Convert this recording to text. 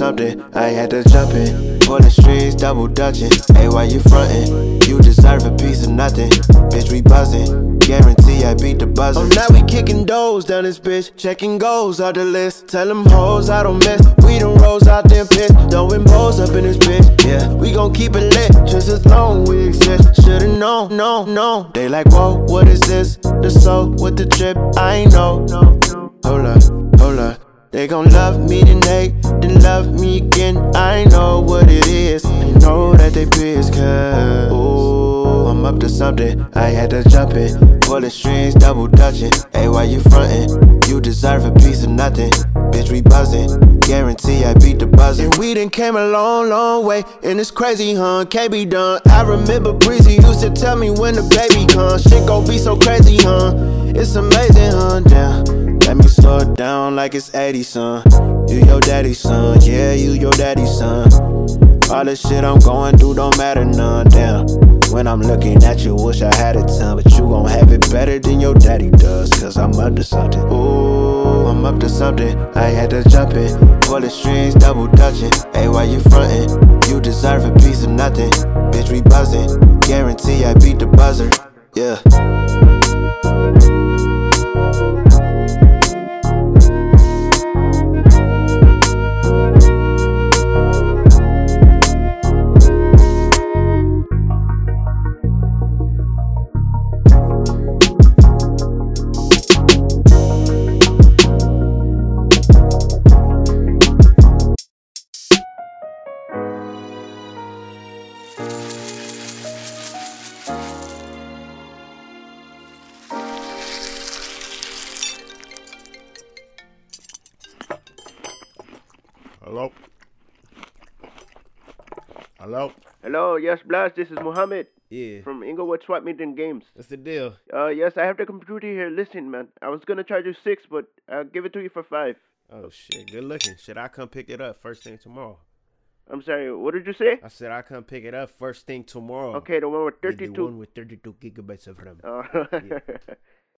something, I had to jump in. For the streets, double dutching. Hey, why you frontin'? You deserve a piece of nothing. Bitch, we buzzin'. Guarantee I beat the buzzer. Oh, now we kicking doors down this bitch. Checking goals out the list. Tell them hoes I don't miss. We done rolls out them pits. Throwing balls up in this bitch. Yeah, we gon' keep it lit. Just as long we exist. Should've known, no. They like, whoa, what is this? The soul with the drip, I ain't know. Hold up. They gon' love me tonight, then love me again. I know what it is, and know that they pissed, cause ooh, I'm up to something, I had to jump in. For the streets, double dutching. Hey, why you frontin'? You deserve a piece of nothing. Bitch, we buzzin', guarantee I beat the buzzer. And we done came a long way, and it's crazy, huh? Can't be done. I remember Breezy used to tell me when the baby comes. Shit gon' be so crazy, huh? It's amazing, huh? Damn. Let me slow it down like it's 80, son. You your daddy's son, yeah, you your daddy's son. All the shit I'm going through don't matter none, damn. When I'm looking at you, wish I had a ton. But you gon' have it better than your daddy does, cause I'm up to something. Ooh, I'm up to something, I had to jump in. For the streets, double dutching. Hey, why you frontin'? You deserve a piece of nothing. Bitch, we buzzin', guarantee I beat the buzzer, yeah. Hello, yes, Blast, this is Mohammed. Yeah. From Inglewood Swap Meet and Games. What's the deal? Yes, I have the computer here. Listen, man, I was gonna charge you 6, but I'll give it to you for 5. Oh, shit, good looking. Should I come pick it up first thing tomorrow? I'm sorry, what did you say? I said I come pick it up first thing tomorrow. Okay, the one with 32. The one with 32 gigabytes of RAM. Oh. Yeah.